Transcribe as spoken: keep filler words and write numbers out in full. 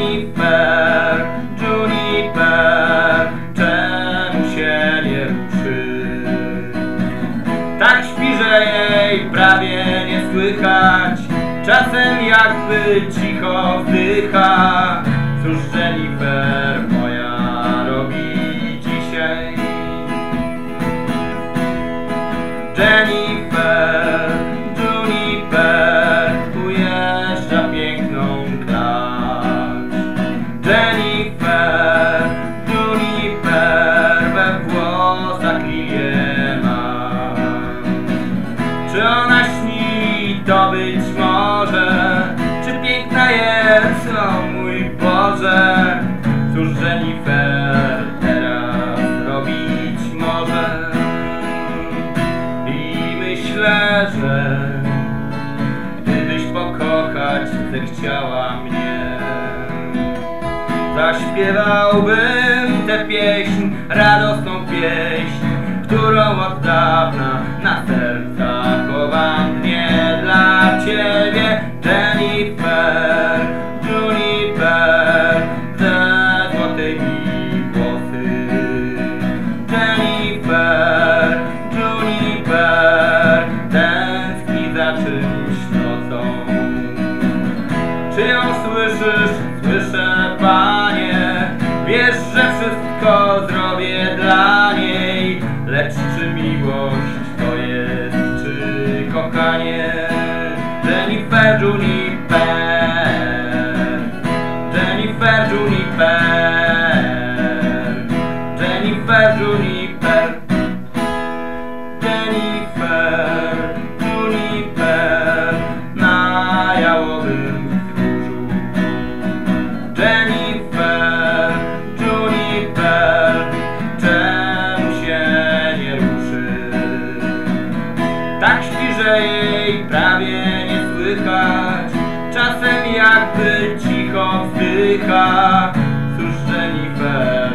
Jennifer, Juniper, czemu się nie ruszy? Tak śpi, że jej prawie nie słychać, czasem jakby cicho wdycha. Cóż Jennifer moja robi dzisiaj? Jennifer, Juniper ujeżdża piękną klacz. Jennifer, Juniper we włosach lilię ma. Czy ona śni, to być może? Czy piękna jest, o mój Boże? Cóż Jennifer teraz robić może? I myślę, że gdybyś pokochać zechciała mnie, zaśpiewałbym tę pieśń, radosną pieśń, którą od dawna na sercach chowam dnie dla ciebie. Jennifer, Juniper, ze złotymi włosy. Jennifer, Juniper, tęskni za czymś nocą. Czy ją słyszysz? Słyszę, Panie. Wiesz, że wszystko zrobię dla niej. Lecz czy miłość to jest, czy kochanie? Jennifer, Juniper, Jennifer, Juniper, Jennifer, Juniper, Jennifer, Juniper na jałowym wzgórzu. Jennifer, Juniper, czemu się nie ruszy? Tak śpi, że jej prawie nie słychać, czasem jakby cicho wzdycha. Cóż Jennifer